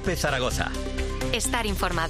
COPE Zaragoza. Estar informado.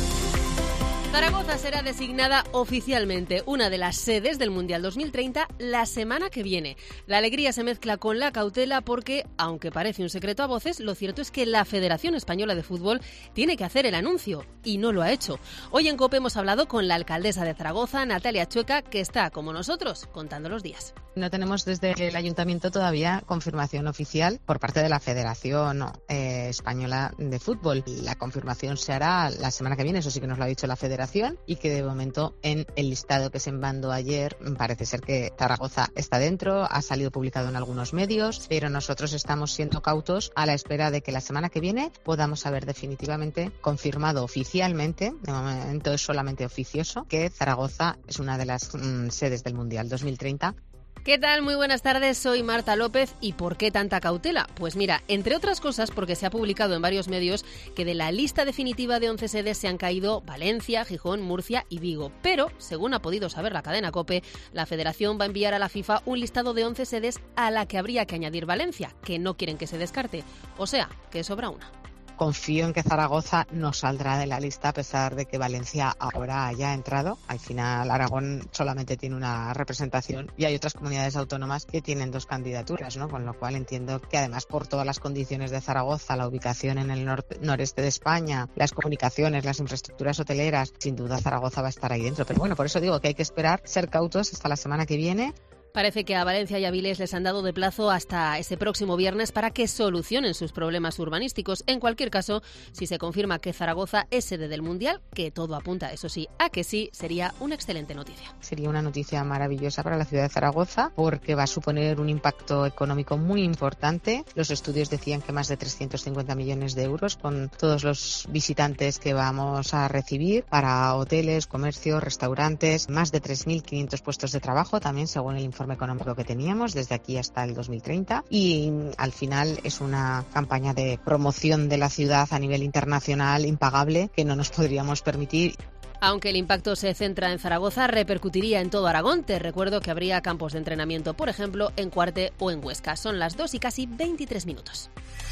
Zaragoza será designada oficialmente una de las sedes del Mundial 2030 la semana que viene. La alegría se mezcla con la cautela porque, aunque parece un secreto a voces, lo cierto es que la Federación Española de Fútbol tiene que hacer el anuncio y no lo ha hecho. Hoy en COPE hemos hablado con la alcaldesa de Zaragoza, Natalia Chueca, que está, como nosotros, contando los días. No tenemos desde el Ayuntamiento todavía confirmación oficial por parte de la Federación Española de Fútbol. La confirmación se hará la semana que viene, eso sí que nos lo ha dicho la Federación, y que de momento en el listado que se mandó ayer parece ser que Zaragoza está dentro, ha salido publicado en algunos medios, pero nosotros estamos siendo cautos a la espera de que la semana que viene podamos haber definitivamente confirmado oficialmente, de momento es solamente oficioso, que Zaragoza es una de las sedes del Mundial 2030. ¿Qué tal? Muy buenas tardes, soy Marta López. ¿Y por qué tanta cautela? Pues mira, entre otras cosas porque se ha publicado en varios medios que de la lista definitiva de 11 sedes se han caído Valencia, Gijón, Murcia y Vigo. Pero, según ha podido saber la cadena COPE, la Federación va a enviar a la FIFA un listado de 11 sedes a la que habría que añadir Valencia, que no quieren que se descarte. O sea, que sobra una. Confío en que Zaragoza no saldrá de la lista a pesar de que Valencia ahora haya entrado. Al final Aragón solamente tiene una representación y hay otras comunidades autónomas que tienen dos candidaturas, ¿no? Con lo cual entiendo que además por todas las condiciones de Zaragoza, la ubicación en el noreste de España, las comunicaciones, las infraestructuras hoteleras, sin duda Zaragoza va a estar ahí dentro. Pero bueno, por eso digo que hay que esperar, ser cautos hasta la semana que viene. Parece que a Valencia y Avilés les han dado de plazo hasta ese próximo viernes para que solucionen sus problemas urbanísticos. En cualquier caso, si se confirma que Zaragoza es sede del Mundial, que todo apunta, eso sí, a que sí, sería una excelente noticia. Sería una noticia maravillosa para la ciudad de Zaragoza porque va a suponer un impacto económico muy importante. Los estudios decían que más de 350 millones de euros con todos los visitantes que vamos a recibir para hoteles, comercios, restaurantes, más de 3.500 puestos de trabajo también según el informe económico que teníamos desde aquí hasta el 2030 y al final es una campaña de promoción de la ciudad a nivel internacional impagable que no nos podríamos permitir. Aunque el impacto se centra en Zaragoza, repercutiría en todo Aragón. Te recuerdo que habría campos de entrenamiento, por ejemplo, en Cuarte o en Huesca. Son las 2 y casi 23 minutos.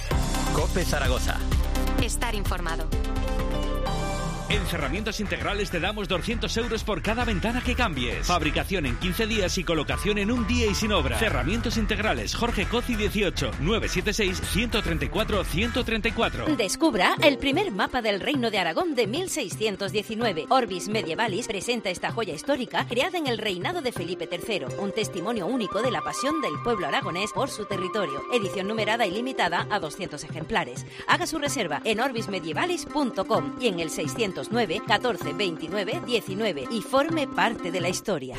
COPE Zaragoza. Estar informado. En Cerramientos Integrales te damos 200 euros por cada ventana que cambies. Fabricación en 15 días y colocación en un día y sin obra. Cerramientos Integrales, Jorge Cozi 18, 976-134-134. Descubra el primer mapa del Reino de Aragón de 1619. Orbis Medievalis presenta esta joya histórica creada en el reinado de Felipe III. Un testimonio único de la pasión del pueblo aragonés por su territorio. Edición numerada y limitada a 200 ejemplares. Haga su reserva en orbismedievalis.com y en el 609 14 29 19 y forme parte de la historia.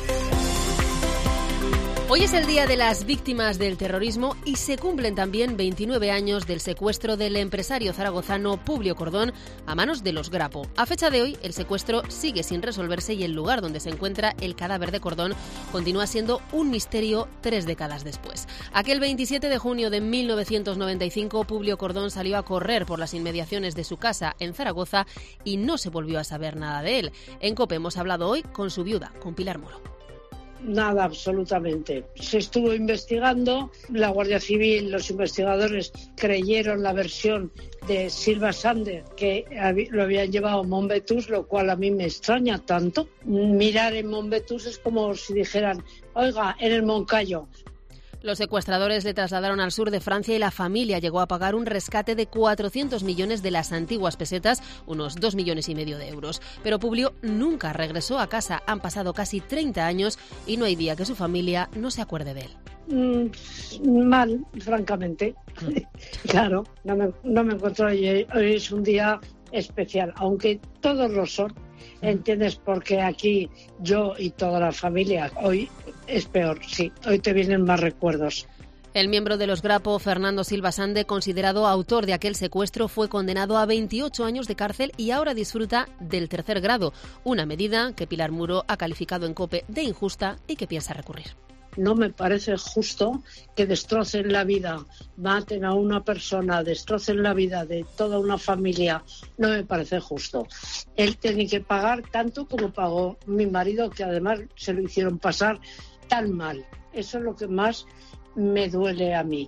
Hoy es el Día de las Víctimas del Terrorismo y se cumplen también 29 años del secuestro del empresario zaragozano Publio Cordón a manos de los Grapo. A fecha de hoy, el secuestro sigue sin resolverse y el lugar donde se encuentra el cadáver de Cordón continúa siendo un misterio 3 décadas después. Aquel 27 de junio de 1995, Publio Cordón salió a correr por las inmediaciones de su casa en Zaragoza y no se volvió a saber nada de él. En COPE hemos hablado hoy con su viuda, con Pilar Muro. Nada, absolutamente. Se estuvo investigando, la Guardia Civil, los investigadores creyeron la versión de Silva Sander, que lo habían llevado a Montbetus, lo cual a mí me extraña tanto. Mirar en Montbetus es como si dijeran, oiga, en el Moncayo. Los secuestradores le trasladaron al sur de Francia y la familia llegó a pagar un rescate de 400 millones de las antiguas pesetas, unos 2,5 millones de euros. Pero Publio nunca regresó a casa. Han pasado casi 30 años y no hay día que su familia no se acuerde de él. Mal, francamente. Claro, no me encuentro hoy es un día especial, aunque todos lo son. ¿Entiendes? Porque aquí yo y toda la familia hoy es peor, sí. Hoy te vienen más recuerdos. El miembro de los Grapo, Fernando Silva Sande, considerado autor de aquel secuestro, fue condenado a 28 años de cárcel y ahora disfruta del 3er grado, una medida que Pilar Muro ha calificado en COPE de injusta y que piensa recurrir. No me parece justo que destrocen la vida, maten a una persona, destrocen la vida de toda una familia. No me parece justo. Él tiene que pagar tanto como pagó mi marido, que además se lo hicieron pasar tan mal. Eso es lo que más me duele a mí.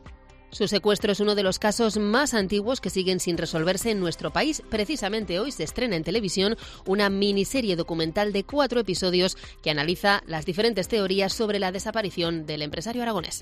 Su secuestro es uno de los casos más antiguos que siguen sin resolverse en nuestro país. Precisamente hoy se estrena en televisión una miniserie documental de 4 episodios que analiza las diferentes teorías sobre la desaparición del empresario aragonés.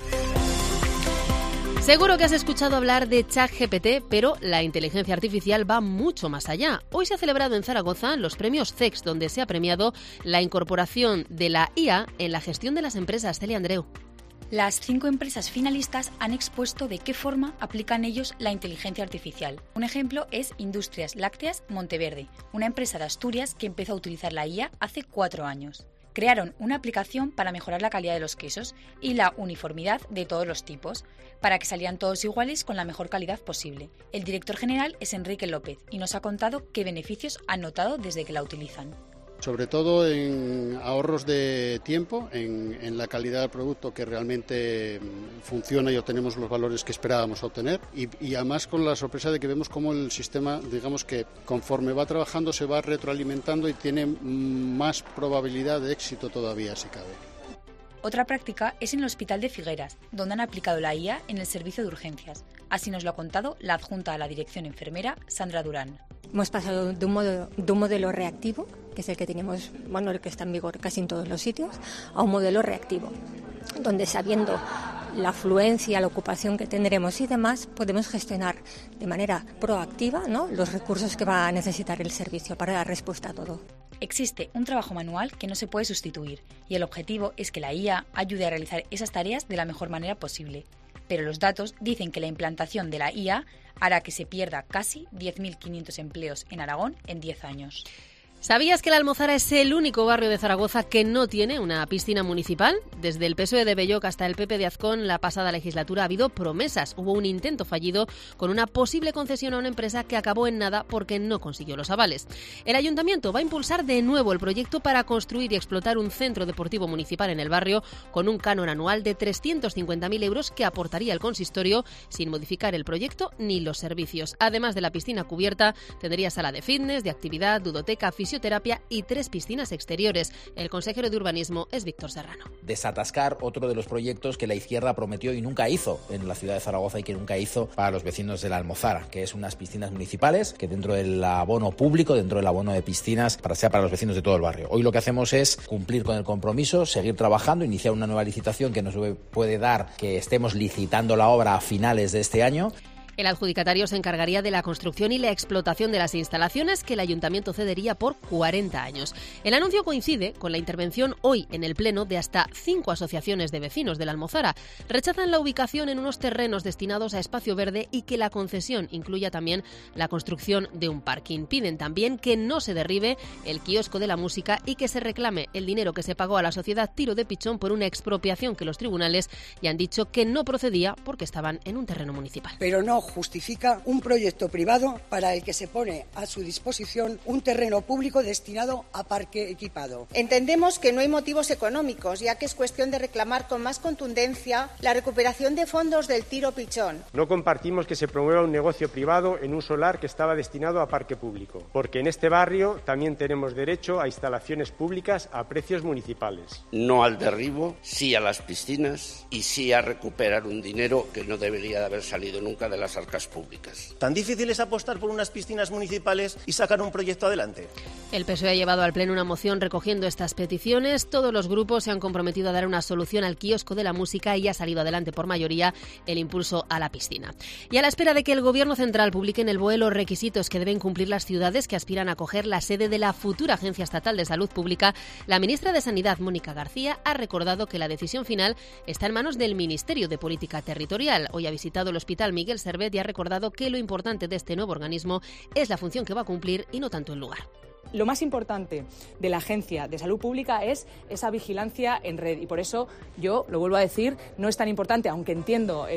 Seguro que has escuchado hablar de ChatGPT, pero la inteligencia artificial va mucho más allá. Hoy se ha celebrado en Zaragoza los premios CEX, donde se ha premiado la incorporación de la IA en la gestión de las empresas. Celia Andreu. Las 5 empresas finalistas han expuesto de qué forma aplican ellos la inteligencia artificial. Un ejemplo es Industrias Lácteas Monteverde, una empresa de Asturias que empezó a utilizar la IA hace 4 años. Crearon una aplicación para mejorar la calidad de los quesos y la uniformidad de todos los tipos, para que salieran todos iguales con la mejor calidad posible. El director general es Enrique López y nos ha contado qué beneficios han notado desde que la utilizan. Sobre todo en ahorros de tiempo, en la calidad del producto que realmente funciona y obtenemos los valores que esperábamos obtener y además con la sorpresa de que vemos cómo el sistema, digamos que conforme va trabajando se va retroalimentando y tiene más probabilidad de éxito todavía si cabe. Otra práctica es en el Hospital de Figueras, donde han aplicado la IA en el servicio de urgencias. Así nos lo ha contado la adjunta a la dirección enfermera, Sandra Durán. Hemos pasado de un modelo reactivo, que es el que tenemos, el que está en vigor casi en todos los sitios, a un modelo reactivo, donde sabiendo la afluencia, la ocupación que tendremos y demás, podemos gestionar de manera proactiva, los recursos que va a necesitar el servicio para dar respuesta a todo. Existe un trabajo manual que no se puede sustituir y el objetivo es que la IA ayude a realizar esas tareas de la mejor manera posible. Pero los datos dicen que la implantación de la IA hará que se pierda casi 10.500 empleos en Aragón en 10 años. ¿Sabías que la Almozara es el único barrio de Zaragoza que no tiene una piscina municipal? Desde el PSOE de Belloc hasta el PP de Azcón, la pasada legislatura ha habido promesas. Hubo un intento fallido con una posible concesión a una empresa que acabó en nada porque no consiguió los avales. El ayuntamiento va a impulsar de nuevo el proyecto para construir y explotar un centro deportivo municipal en el barrio con un canon anual de 350.000 euros que aportaría el consistorio sin modificar el proyecto ni los servicios. Además de la piscina cubierta, tendría sala de fitness, de actividad, ludoteca, fisioterapia y 3 piscinas exteriores. El consejero de Urbanismo es Víctor Serrano. Desatascar otro de los proyectos que la izquierda prometió y nunca hizo en la ciudad de Zaragoza y que nunca hizo para los vecinos de la Almozara, que es unas piscinas municipales que dentro del abono público, dentro del abono de piscinas, sea para los vecinos de todo el barrio. Hoy lo que hacemos es cumplir con el compromiso, seguir trabajando, iniciar una nueva licitación que nos puede dar que estemos licitando la obra a finales de este año. El adjudicatario se encargaría de la construcción y la explotación de las instalaciones que el ayuntamiento cedería por 40 años. El anuncio coincide con la intervención hoy en el Pleno de hasta 5 asociaciones de vecinos de la Almozara. Rechazan la ubicación en unos terrenos destinados a espacio verde y que la concesión incluya también la construcción de un parking. Piden también que no se derribe el kiosco de la música y que se reclame el dinero que se pagó a la sociedad Tiro de Pichón por una expropiación que los tribunales ya han dicho que no procedía porque estaban en un terreno municipal. Pero no justifica un proyecto privado para el que se pone a su disposición un terreno público destinado a parque equipado. Entendemos que no hay motivos económicos, ya que es cuestión de reclamar con más contundencia la recuperación de fondos del Tiro Pichón. No compartimos que se promueva un negocio privado en un solar que estaba destinado a parque público, porque en este barrio también tenemos derecho a instalaciones públicas a precios municipales. No al derribo, sí a las piscinas y sí a recuperar un dinero que no debería de haber salido nunca de las arcas públicas. ¿Tan difícil es apostar por unas piscinas municipales y sacar un proyecto adelante? El PSOE ha llevado al Pleno una moción recogiendo estas peticiones. Todos los grupos se han comprometido a dar una solución al kiosco de la música y ha salido adelante por mayoría el impulso a la piscina. Y a la espera de que el Gobierno central publique en el BOE los requisitos que deben cumplir las ciudades que aspiran a acoger la sede de la futura Agencia Estatal de Salud Pública, la ministra de Sanidad, Mónica García, ha recordado que la decisión final está en manos del Ministerio de Política Territorial. Hoy ha visitado el Hospital Miguel Servet y ha recordado que lo importante de este nuevo organismo es la función que va a cumplir y no tanto el lugar. Lo más importante de la Agencia de Salud Pública es esa vigilancia en red y por eso yo, lo vuelvo a decir, no es tan importante, aunque entiendo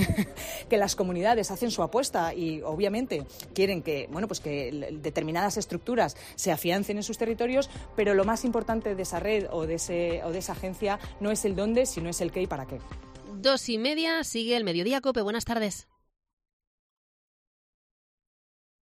que las comunidades hacen su apuesta y obviamente quieren que, que determinadas estructuras se afiancen en sus territorios, pero lo más importante de esa red o de esa agencia no es el dónde, sino es el qué y para qué. 2:30, sigue el Mediodía COPE. Buenas tardes.